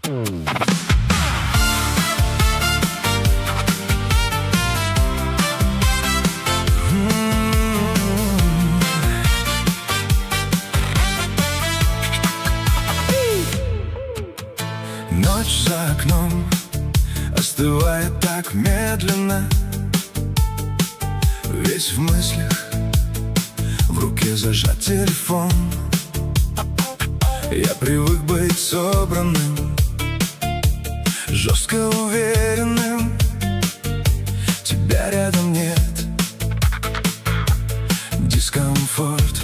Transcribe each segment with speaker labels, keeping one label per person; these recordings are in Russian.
Speaker 1: Ночь за окном остывает так медленно, весь в мыслях, в руке зажат телефон. Я привык быть собранным, жестко уверенным. Тебя рядом нет, дискомфорт.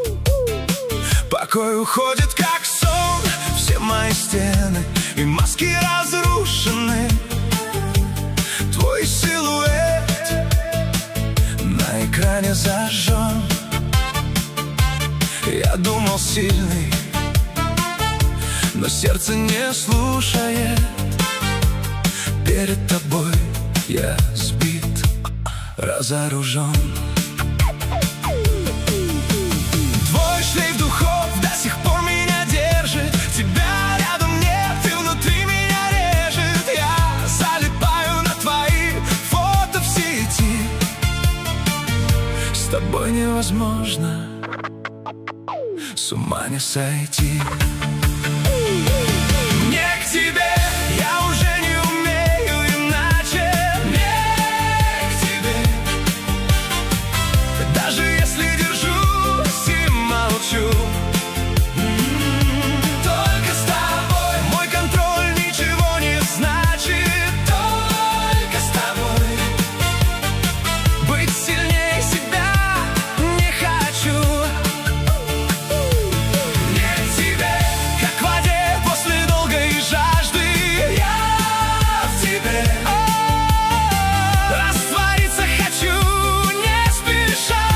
Speaker 1: Покой уходит как сон, все мои стены и маски разрушены. Твой силуэт на экране зажжен. Я думал сильный, но сердце не слушает. Перед тобой я сбит, разоружен. Твой шлейф духов до сих пор меня держит. Тебя рядом нет, и внутри меня режет. Я залипаю на твои фото в сети. С тобой невозможно с ума не сойти. Мне к тебе, я уже не умею иначе. Мне к тебе, даже если держусь и молчу. Только с тобой мой контроль ничего не значит. Только с тобой быть сильнее себя не хочу. Мне к тебе, как в воде после долгой жажды. Я в тебе раствориться хочу не спеша.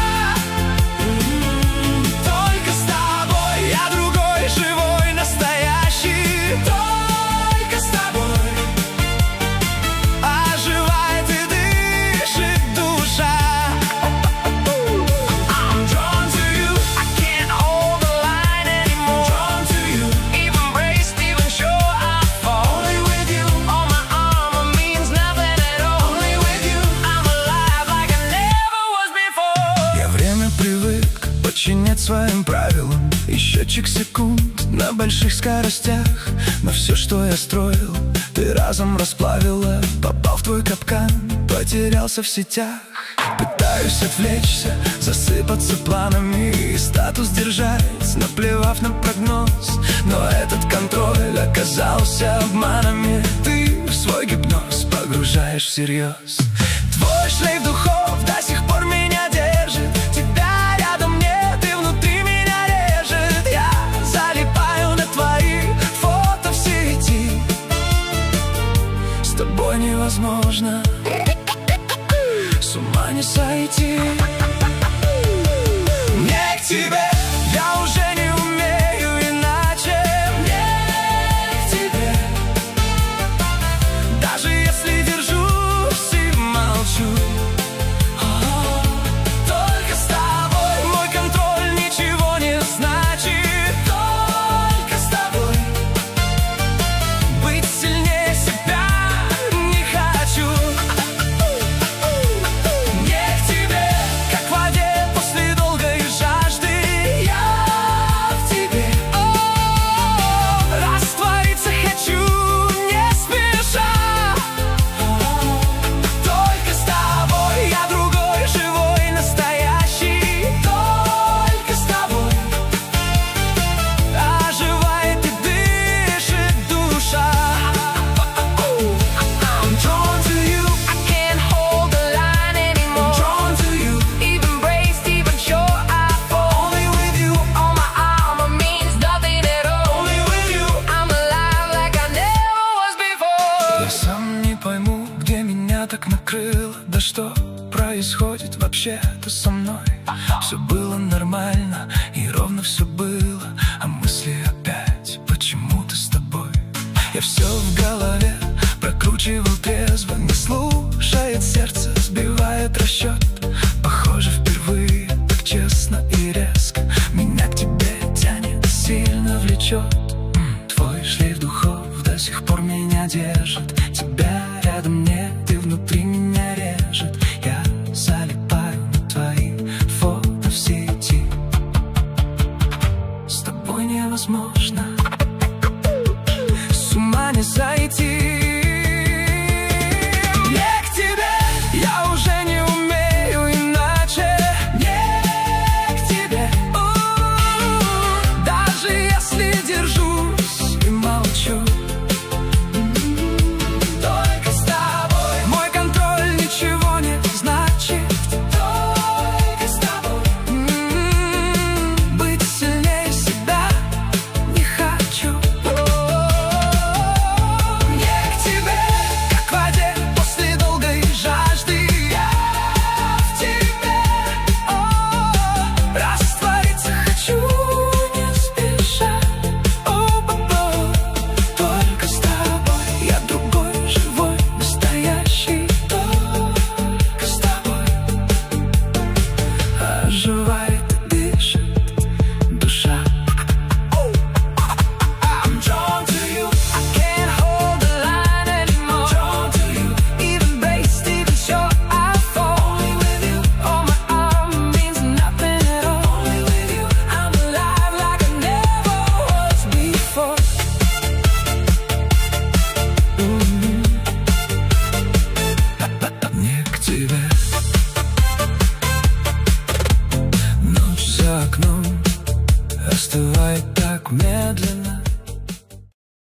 Speaker 1: Только с тобой я другой, живой, настоящий. Только с тобой оживает и дышит душа. I'm drawn to you, I can't hold the line anymore. Drawn to you, even braced, even sure I fall. Only with you, all my armor means nothing at all. Only with you, I'm alive like I never was before. Я время привык подчинять своим правилам, и счетчик секунд на больших скоростях. Но все, что я строил, ты разом расплавила. Попал в твой капкан, потерялся в сетях. Пытаюсь отвлечься, засыпаться планами и статус держать, наплевав на прогноз. Но этот контроль оказался обманами. Ты в свой гипноз погружаешь всерьез. Твой шлейф духов до сих пор меня держит. Тебя рядом нет, и внутри меня режет. Я залипаю на твои фото в сети. С тобой невозможно с ума не сойти. Мне к тебе, я уже не умею иначе. Мне к тебе, даже если держусь и молчу. Только с тобой мой контроль ничего не значит. Только с тобой быть сильнее себя не хочу. Мне к тебе, как в воде после долгой жажды. Я в тебе раствориться хочу не спеша. Только с тобой я другой, живой, настоящий. Только с тобой оживает и дышит душа. I'm drawn to you, I can't hold the line anymore. Drawn to you, even braced, even sure I fall. Only with you, all my armor means nothing at all. Only with you, I'm alive like I never was before. Я сам не пойму, где меня так накрыло. Да что происходит вообще-то со мной? Все было нормально и ровно все было, а мысли опять почему-то с тобой. Я все в голове прокручивал трезво, не слушает сердце, сбивает расчет. Похоже, впервые так честно и резко меня к тебе тянет, сильно влечет. Твой шлейф духов до сих пор меня держит, тебя рядом нет, и внутри меня режет. Я залипаю на твои фото в сети. С тобой невозможно с ума не сойти.